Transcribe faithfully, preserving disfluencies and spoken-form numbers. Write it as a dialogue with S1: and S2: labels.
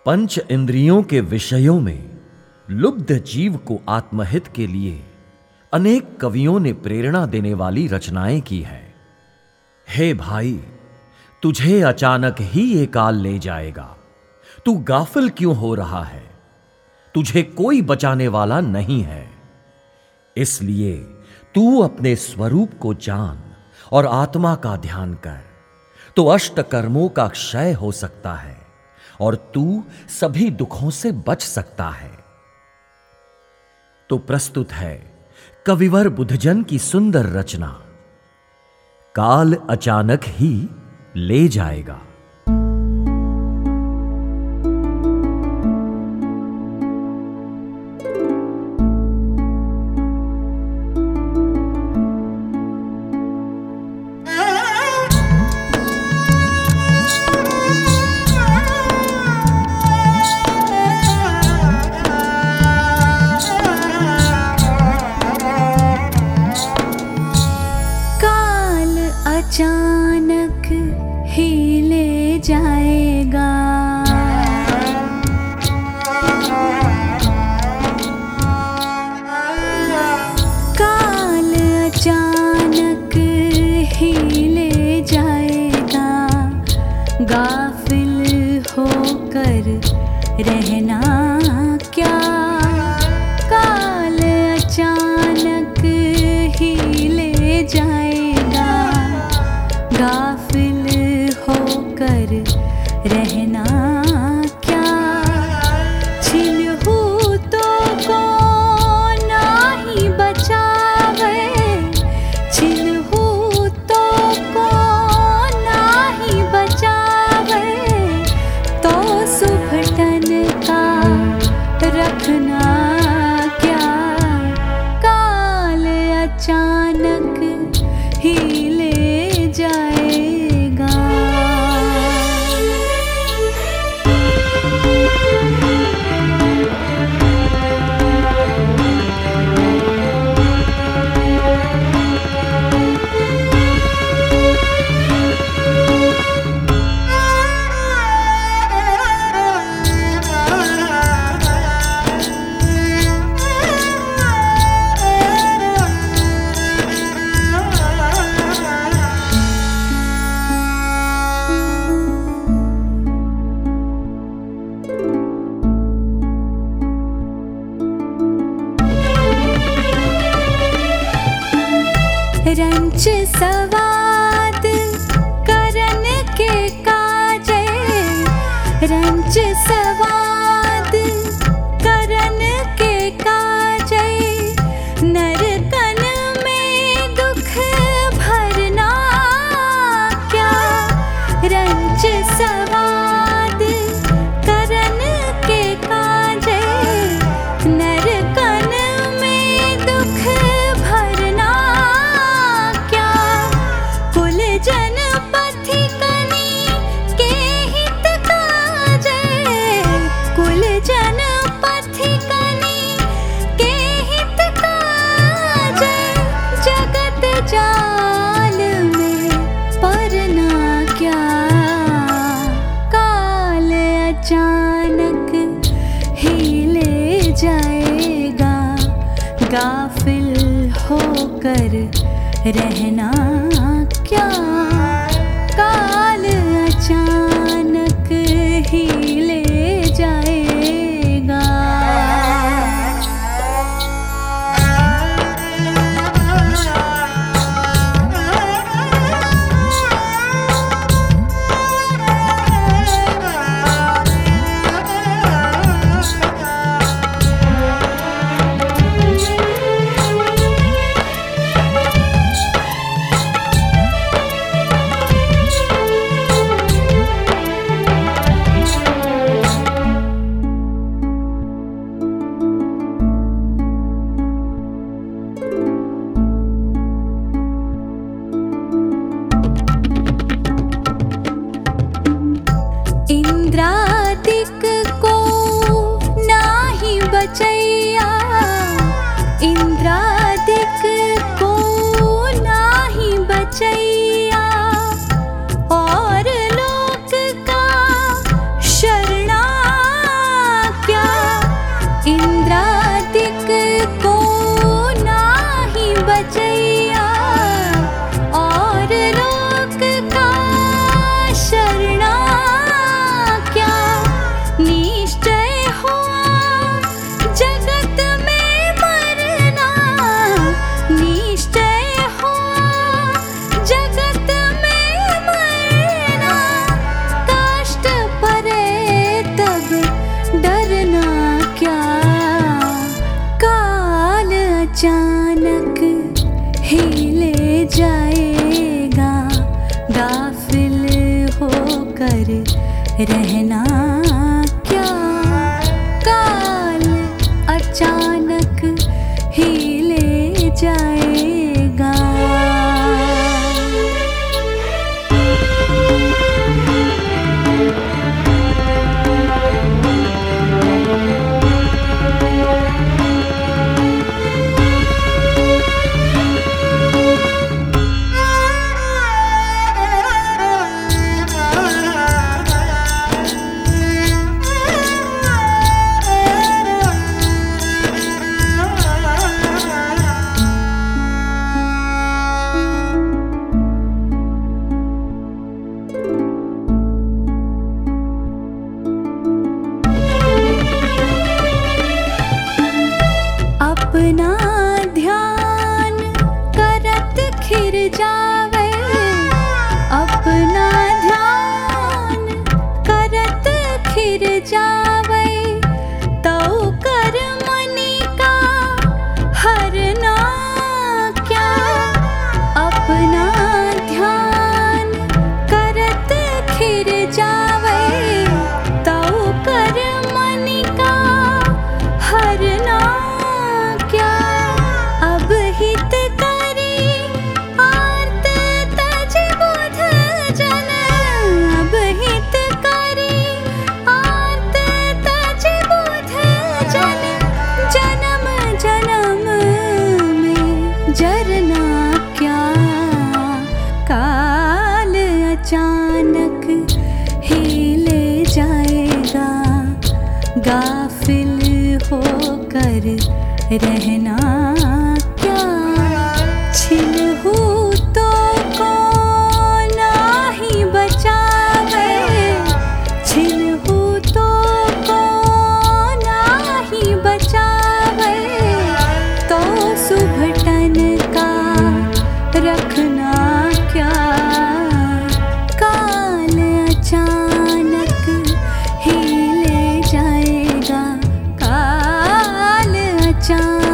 S1: पंच इंद्रियों के विषयों में लुब्ध जीव को आत्महित के लिए अनेक कवियों ने प्रेरणा देने वाली रचनाएं की हैं। हे भाई, तुझे अचानक ही ये काल ले जाएगा। तू गाफिल क्यों हो रहा है? तुझे कोई बचाने वाला नहीं है। इसलिए तू अपने स्वरूप को जान और आत्मा का ध्यान कर, तो अष्ट कर्मों का क्षय हो सकता है और तू सभी दुखों से बच सकता है। तो प्रस्तुत है कविवर बुद्धजन की सुंदर रचना, काल अचानक ही ले जाएगा।
S2: अचानक ही ले जाएगा, काल अचानक ही ले जाएगा। गाफिल होकर रहना क्या, काल अचानक ही ले जाएगा। गाफिल होकर रहना क्या, छिलहू तो को नाही बचावे, छिलहू तो को नाही बचावे। तो सुभटन का रखना क्या, काल अचानक ही ले जाएगा। रंच सवाद करन के काजे, रंच सवाद करन के काजे। नरकन में दुख भरना क्या, रंच सवाद करन के काजे। नरकन में दुख भरना क्या, कुल जन पथिकनी के हित काजे। कुल जन पथिकनी के हित काजे। जगत जाल में परना क्या, काल अचानक ही ले जाएगा। गाफिल होकर रहना क्या, काल अचानक ही ले जाएगा। होकर रहना क्या, काल अचानक ही ले जाएगा। अपना ध्यान करत खिर जावे, अपना ध्यान करत खिर जावे, तो कर मनी का हरना क्या, अपना ध्यान करत खिर जावे, तो कर मनी का हरना क्या। अब हितकारी आर्त तज बुध जन, अब हितकारी आर्त तज बुध जन, जन्म जन्म में जरना क्या, काल अचानक ही ले जाएगा, गाफिल होकर रहना क्या। छिनहु तो को नाही बचावे, छिनहु तो को नाही बचावे, तो सुभटन का रखना क्या, काल अचानक ही ले जाएगा, काल अचानक